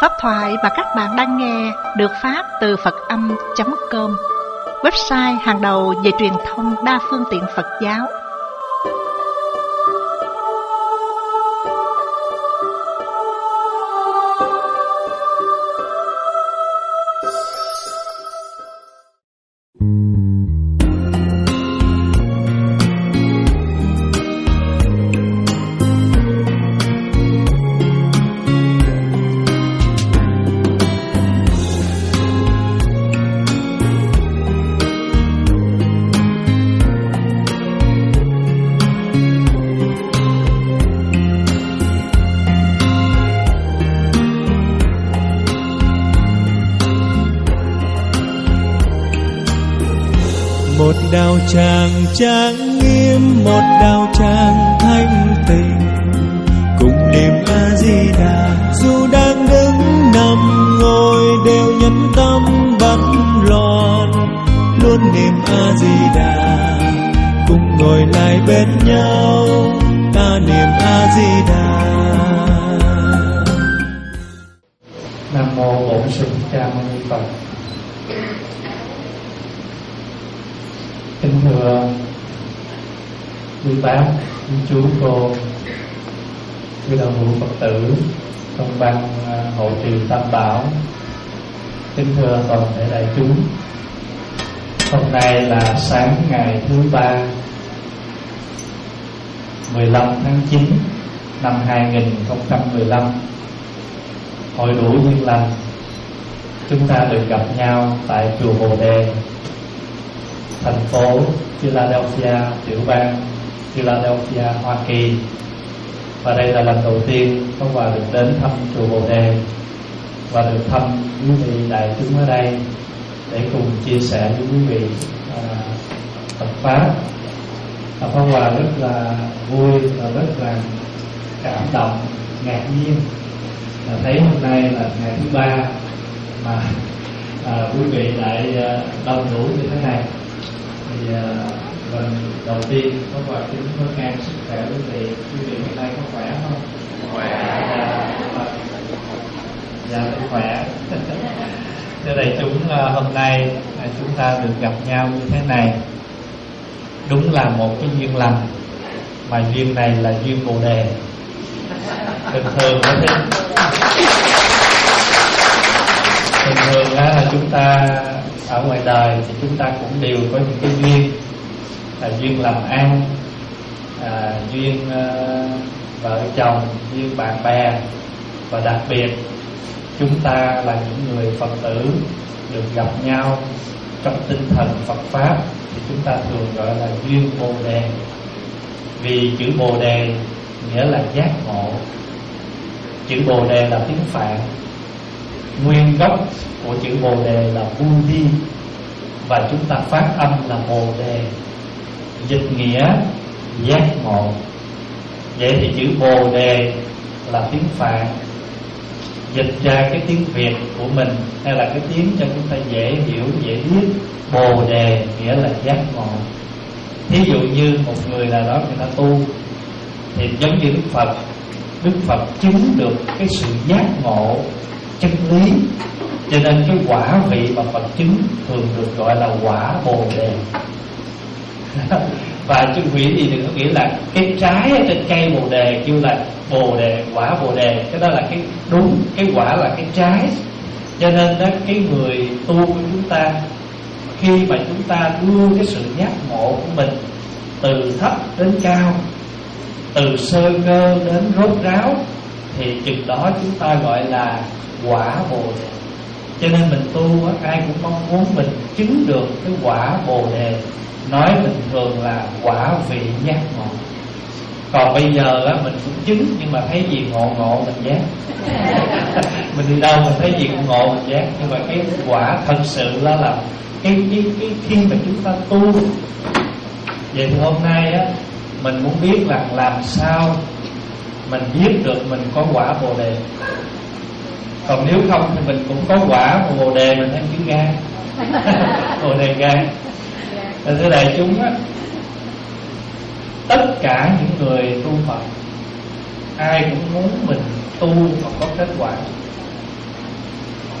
Pháp thoại mà các bạn đang nghe được phát từ Phật-âm.com, website hàng đầu về truyền thông đa phương tiện Phật giáo. Một đạo tràng trang nghiêm, một đạo tràng thanh tịnh, cùng niệm A Di Đà. Dù đang đứng nằm ngồi đều nhẫn tâm bất loạn, luôn niệm A Di Đà. Cùng ngồi lại bên nhau, ta niệm A Di Đà. Nam mô Bổn Sư Thích Ca Mâu Ni Phật. Kính thưa quý bác, quý chú cô, quý đạo hữu Phật tử trong ban hộ trì Tam Bảo, kính thưa toàn thể đại chúng. Hôm nay là sáng ngày thứ ba, 15 tháng 9 năm 2015, Hội đủ duyên lành, chúng ta được gặp nhau tại chùa Bồ Đề, thành phố Philadelphia, tiểu bang Philadelphia, Hoa Kỳ. Và đây là lần đầu tiên có Hòa được đến thăm chùa Bồ Đề và được thăm quý vị đại chúng ở đây để cùng chia sẻ với quý vị Phật pháp. Pháp Hòa rất là vui và rất là cảm động, ngạc nhiên thấy hôm nay là ngày thứ ba mà quý vị lại đông đủ như thế này. Thì lần đầu tiên có Hòa kính có ngang sức khỏe quý vị hôm nay có khỏe không? Khỏe. Dạ rất khỏe. Thưa đại chúng, hôm nay chúng ta được gặp nhau như thế này đúng là một cái duyên lành, mà duyên này là duyên Bồ Đề. Thường thường là chúng ta ở ngoài đời thì chúng ta cũng đều có những cái duyên, là duyên làm ăn, duyên vợ chồng, duyên bạn bè, và đặc biệt chúng ta là những người Phật tử được gặp nhau trong tinh thần Phật pháp thì chúng ta thường gọi là duyên Bồ Đề. Vì chữ Bồ Đề nghĩa là giác ngộ. Chữ Bồ Đề là tiếng Phạn, nguyên gốc của chữ Bồ Đề là Budi, và chúng ta phát âm là Bồ Đề, dịch nghĩa giác ngộ. Vậy thì chữ Bồ Đề là tiếng Phạn, dịch ra cái tiếng Việt của mình hay là cái tiếng cho chúng ta dễ hiểu, dễ biết, Bồ Đề nghĩa là giác ngộ. Thí dụ như một người nào đó người ta tu thì giống như Đức Phật chứng được cái sự giác ngộ chân lý, cho nên cái quả vị mà Phật chứng thường được gọi là quả Bồ Đề. Và chứ quý gì đừng có nghĩ là cái trái ở trên cây Bồ Đề kêu là Bồ Đề, quả Bồ Đề, cái đó là cái đúng, cái quả là cái trái. Cho nên đó, cái người tu của chúng ta, khi mà chúng ta đưa cái sự giác ngộ của mình từ thấp đến cao, từ sơ cơ đến rốt ráo, thì chừng đó chúng ta gọi là quả Bồ Đề. Cho nên mình tu ai cũng mong muốn mình chứng được cái quả Bồ Đề, nói bình thường là quả vị giác ngộ. Còn bây giờ mình cũng chứng, nhưng mà thấy gì ngộ mình giác. Mình đi đâu mình thấy gì cũng ngộ mình giác. Nhưng mà cái quả thật sự là cái khi mà chúng ta tu. Vậy thì hôm nay mình muốn biết là làm sao mình biết được mình có quả Bồ Đề. Còn nếu không thì mình cũng có quả Bồ Đề, mình thêm chữ gan. Bồ Đề gan. Thưa đại chúng tất cả những người tu Phật ai cũng muốn mình tu mà có kết quả.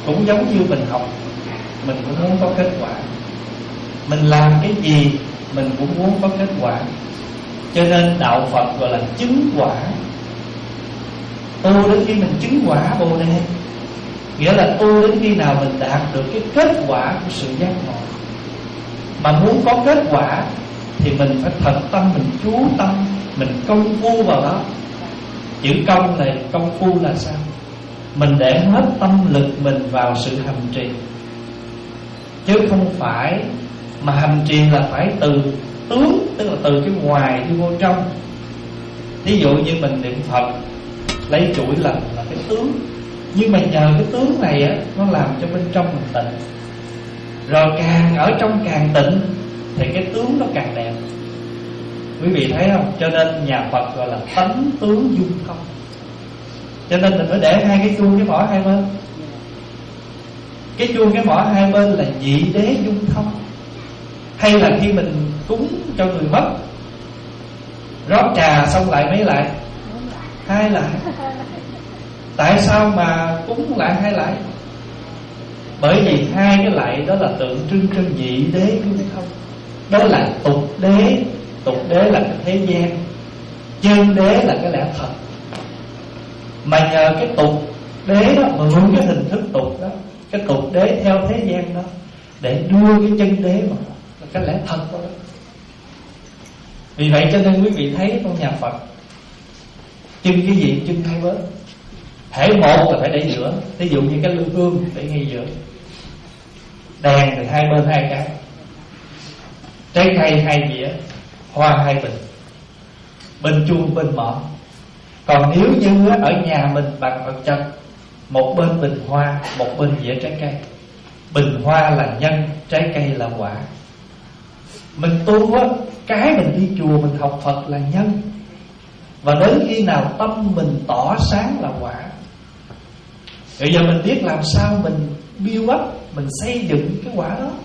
cũng giống như mình học, mình cũng muốn có kết quả. Mình làm cái gì mình cũng muốn có kết quả. Cho nên đạo Phật gọi là chứng quả. Tu đến khi mình chứng quả Bồ Đề, nghĩa là tu đến khi nào mình đạt được cái kết quả của sự giác ngộ. Mà muốn có kết quả thì mình phải thật tâm, mình chú tâm, mình công phu vào đó. Chữ công này, công phu là sao? Mình để hết tâm lực mình vào sự hành trì, chứ không phải mà hành trì là phải từ tướng, tức là từ cái ngoài đi vô trong. Ví dụ như mình niệm Phật, lấy chuỗi là cái tướng, nhưng mà nhờ cái tướng này á, nó làm cho bên trong mình tịnh. Rồi càng ở trong càng tịnh thì cái tướng nó càng đẹp. Quý vị thấy không? Cho nên nhà Phật gọi là tánh tướng dung thông. Cho nên mình phải để hai cái chuông cái mỏ hai bên. Cái chuông cái mỏ hai bên là nhị đế dung thông. Hay là khi mình cúng cho người mất, rót trà xong lại mấy lại? Hai lại. Tại sao mà cúng lại hai lại? Bởi vì hai cái lại đó là tượng trưng cho nhị đế dung thông. Đó là tục đế. Tục đế là cái thế gian, chân đế là cái lẽ thật. Mà nhờ cái tục đế đó, mượn cái hình thức tục đó, cái tục đế theo thế gian đó, để đưa cái chân đế vào, là cái lẽ thật đó. Vì vậy cho nên quý vị thấy trong nhà Phật trưng cái gì? Trưng hai bên. Thể một là phải để giữa. Ví dụ như cái lư hương để ngay giữa. Đèn thì hai bên hai cái. Trái cây hai dĩa, hoa hai bình, bên chuông bên mõ. Còn nếu như ở nhà mình bằng vật chất, một bên bình hoa, một bên dĩa trái cây. Bình hoa là nhân, trái cây là quả. Mình tu á, cái mình đi chùa mình học Phật là nhân. Và đến khi nào tâm mình tỏ sáng là quả. Bây giờ mình biết làm sao mình build up, mình xây dựng cái quả đó.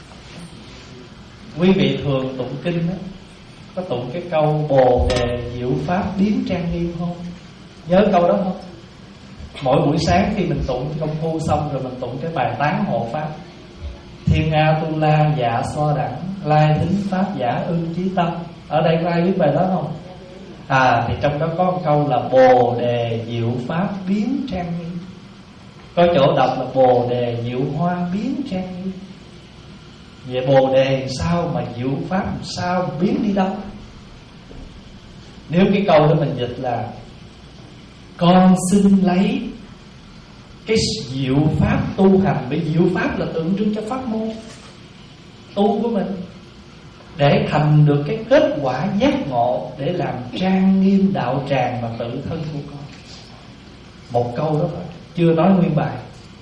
Quý vị thường tụng kinh đó, có tụng cái câu Bồ Đề diệu pháp biến trang nghiêm không? Nhớ câu đó không? Mỗi buổi sáng khi mình tụng công phu xong rồi mình tụng cái bài tán hộ pháp: Thiên A Tu La dạ so đẳng, lai thính pháp giả ưng chí tâm. Ở đây có ai biết bài đó không? Thì trong đó có một câu là Bồ Đề diệu pháp biến trang nghiêm. Có chỗ đọc là Bồ Đề diệu hoa biến trang nghiêm. Vậy Bồ Đề sao mà diệu pháp sao biến đi đâu? Nếu cái câu đó mình dịch là con xin lấy cái diệu pháp tu hành. Bởi diệu pháp là tượng trưng cho pháp môn tu của mình, để thành được cái kết quả giác ngộ, để làm trang nghiêm đạo tràng và tự thân của con. Một câu đó thôi, chưa nói nguyên bài.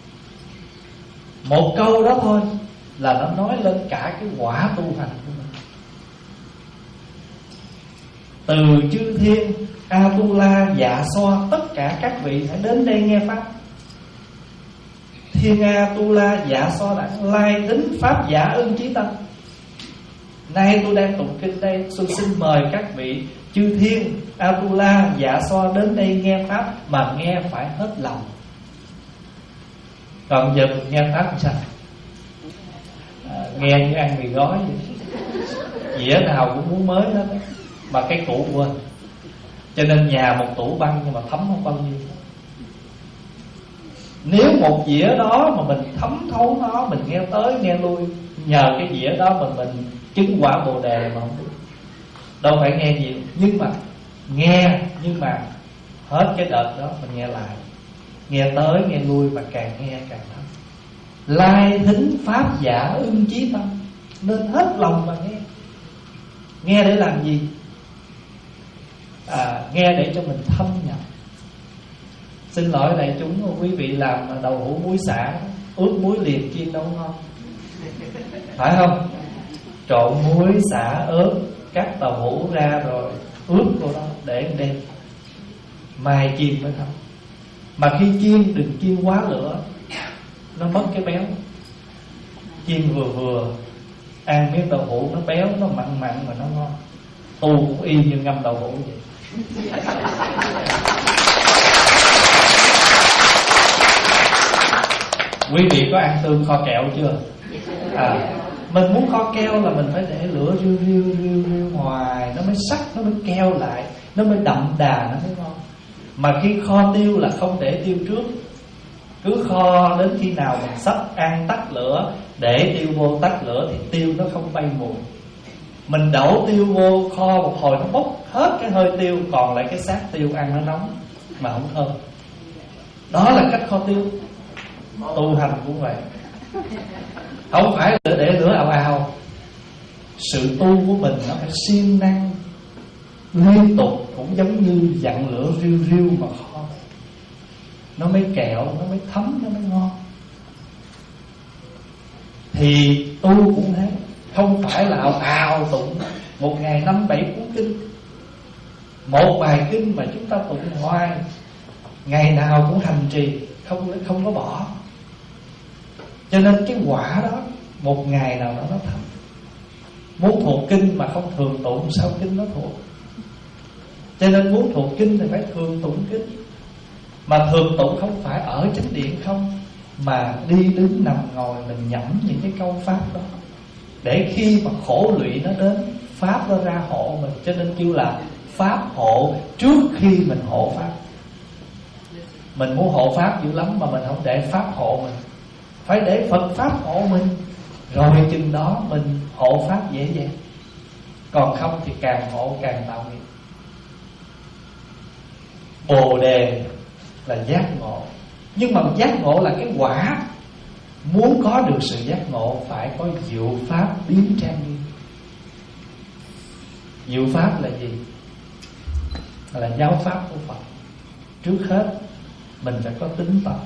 Một câu đó thôi là nó nói lên cả cái quả tu hành của mình. Từ chư thiên A-tu-la, dạ xoa, tất cả các vị hãy đến đây nghe pháp. Thiên A-tu-la, dạ xoa đẳng, lai tính pháp giả ưng chí tâm. Nay tôi đang tụng kinh đây, tôi xin mời các vị chư thiên A-tu-la, dạ xoa đến đây nghe pháp, mà nghe phải hết lòng. Còn giờ mình nghe pháp làm sao? Nghe như ăn mì gói vậy. Dĩa nào cũng muốn mới hết, mà cái cũ quên. Cho nên nhà một tủ băng nhưng mà thấm không bao nhiêu. Nếu một dĩa đó mà mình thấm thấu nó, mình nghe tới nghe lui, nhờ cái dĩa đó mà mình chứng quả Bồ Đề mà không được. Đâu phải nghe nhiều, nhưng mà nghe, nhưng mà hết cái đợt đó mình nghe lại, nghe tới nghe lui, và càng nghe càng thấm. Lai thính pháp giả ưng chí tâm, nên hết lòng mà nghe. Nghe để làm gì? Nghe để cho mình thâm nhập. Xin lỗi đại chúng, quý vị làm đậu hũ muối xả, ướp muối liền chiên đâu ngon, phải không? Trộn muối xả ớt, cắt tàu hũ ra rồi ướp vô đó để đêm mai chiên mới thấm. Mà khi chiên đừng chiên quá lửa, nó mất cái béo. Chiên vừa vừa, ăn miếng tàu hũ nó béo, nó mặn mặn mà nó ngon. Tu cũng y như ngâm tàu hũ vậy. Quý vị có ăn tương kho kẹo chưa? Mình muốn kho keo là mình phải để lửa riu riu ngoài, nó mới sắc, nó mới keo lại, nó mới đậm đà, nó mới ngon. Mà khi kho tiêu là không để tiêu trước, cứ kho đến khi nào mình sắp ăn tắt lửa, để tiêu vô tắt lửa thì tiêu nó không bay mùi. Mình đổ tiêu vô kho một hồi nó bốc hết cái hơi tiêu, còn lại cái xác tiêu ăn nó nóng mà không thơm. Đó là cách kho tiêu. Tu hành cũng vậy, không phải là để lửa ào ào. Sự tu của mình nó phải siêng năng liên tục, cũng giống như dặn lửa riu riu mà kho, nó mới kẹo, nó mới thấm, nó mới ngon. Thì tu cũng thế, không phải là ào ào tụng một ngày 5-7 cuốn kinh. Một bài kinh mà chúng ta tụng hoài, ngày nào cũng hành trì, không có bỏ. Cho nên cái quả đó một ngày nào đó nó thành. Muốn thuộc kinh mà không thường tụng sao kinh nó thuộc. Cho nên muốn thuộc kinh thì phải thường tụng kinh. Mà thường tụng không phải ở chánh điện không, mà đi đứng nằm ngồi mình nhẩm những cái câu pháp đó, để khi mà khổ lụy nó đến, pháp nó ra hộ mình. Cho nên kêu là pháp hộ trước khi mình hộ pháp. Mình muốn hộ pháp dữ lắm mà mình không để pháp hộ mình, phải để Phật pháp hộ mình, rồi chừng đó mình hộ pháp dễ dàng. Còn không thì càng hộ càng tạo nghiệp. Bồ đề là giác ngộ, nhưng mà giác ngộ là cái quả. Muốn có được sự giác ngộ phải có diệu pháp biến trang nghiêm. Diệu pháp là gì? Là giáo pháp của Phật. Trước hết mình phải có tín tâm.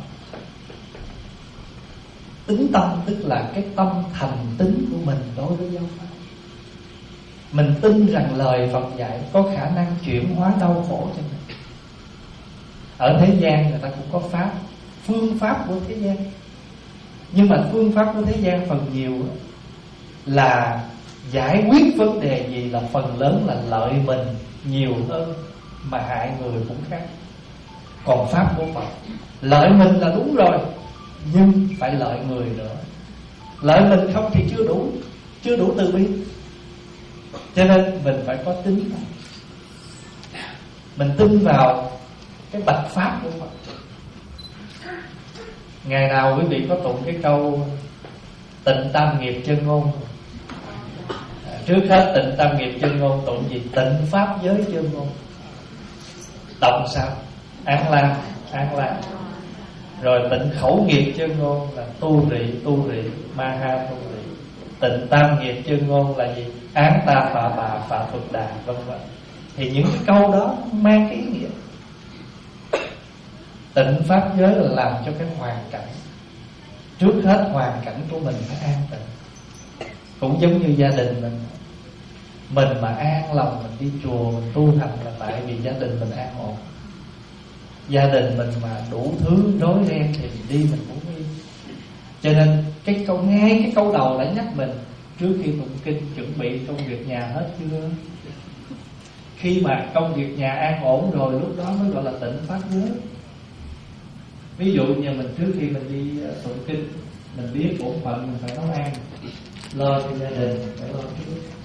Tín tâm tức là cái tâm thành tín của mình đối với giáo pháp. Mình tin rằng lời Phật dạy có khả năng chuyển hóa đau khổ cho mình. Ở thế gian người ta cũng có pháp, phương pháp của thế gian. Nhưng mà phương pháp của thế gian phần nhiều là giải quyết vấn đề gì là phần lớn là lợi mình nhiều hơn, mà hại người cũng khác. Còn pháp của Phật, lợi mình là đúng rồi, nhưng phải lợi người nữa. Lợi mình không thì chưa đủ từ bi. Cho nên mình phải có tín. Mình tin vào cái bạch pháp của Phật. Ngày nào quý vị có tụng cái câu tịnh tam nghiệp chân ngôn? Trước hết tịnh tam nghiệp chân ngôn tụng gì? Tịnh pháp giới chân ngôn. Đọc sao? Án la. Rồi tịnh khẩu nghiệp chân ngôn là tu rị, ma ha tu rị. Tịnh tam nghiệp chân ngôn là gì? Án ta phạ bà phạ thuật đà, vân vân. Thì những cái câu đó mang cái ý nghĩa. Tịnh pháp giới là làm cho cái hoàn cảnh, trước hết hoàn cảnh của mình phải an tịnh. Cũng giống như gia đình mình mà an lòng mình đi chùa, mình tu hành là tại vì gia đình mình an ổn. Gia đình mình mà đủ thứ rối ren thì mình đi mình cũng đi. Cho nên cái câu đầu đã nhắc mình trước khi tụng kinh chuẩn bị công việc nhà hết chưa. Khi mà công việc nhà an ổn rồi, lúc đó mới gọi là tịnh pháp giới. Ví dụ như mình trước khi mình đi tụng kinh, mình biết bổn phận mình phải nấu ăn, lo cho gia đình, phải lo trước.